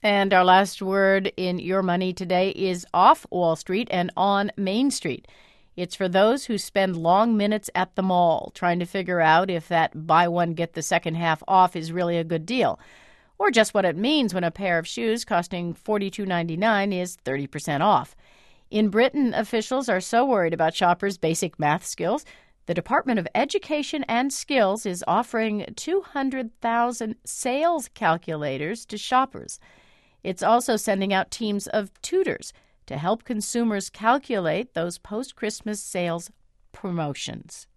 And our last word in Your Money today is off Wall Street and on Main Street. It's for those who spend long minutes at the mall trying to figure out if that buy one, get the second half off is really a good deal, or just what it means when a pair of shoes costing $42.99 is 30% off. In Britain, officials are so worried about shoppers' basic math skills, the Department of Education and Skills is offering 200,000 sales calculators to shoppers. It's also sending out teams of tutors to help consumers calculate those post-Christmas sales promotions.